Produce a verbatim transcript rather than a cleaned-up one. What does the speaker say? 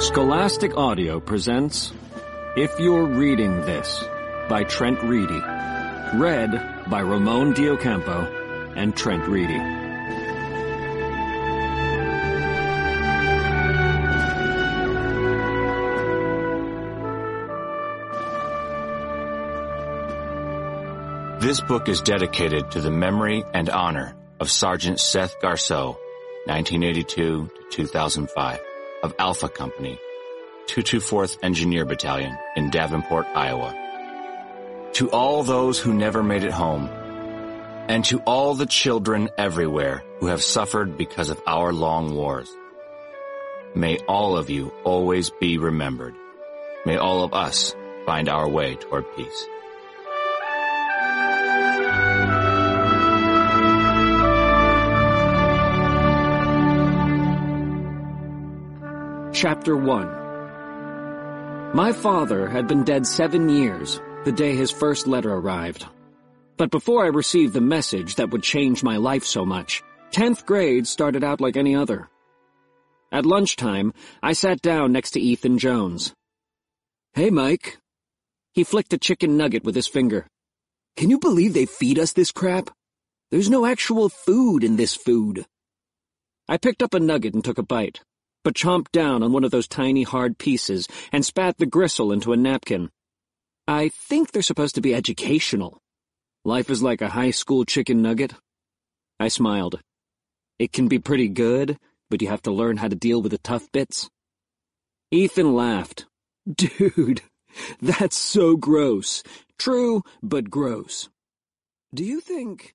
Scholastic Audio presents If You're Reading This by Trent Reedy. Read by Ramon Diocampo and Trent Reedy. This book is dedicated to the memory and honor of Sergeant Seth Garceau, nineteen eighty-two to two thousand five, of Alpha Company, two twenty-fourth Engineer Battalion in Davenport, Iowa. To all those who never made it home, and to all the children everywhere who have suffered because of our long wars, may all of you always be remembered. May all of us find our way toward peace. Chapter one. My father had been dead seven years the day his first letter arrived. But before I received the message that would change my life so much, tenth grade started out like any other. At lunchtime, I sat down next to Ethan Jones. "Hey, Mike." He flicked a chicken nugget with his finger. "Can you believe they feed us this crap? There's no actual food in this food." I picked up a nugget and took a bite, but chomped down on one of those tiny hard pieces and spat the gristle into a napkin. I think they're supposed to be educational. Life is like a high school chicken nugget. I smiled. It can be pretty good, but you have to learn how to deal with the tough bits. Ethan laughed. "Dude, that's so gross. True, but gross. Do you think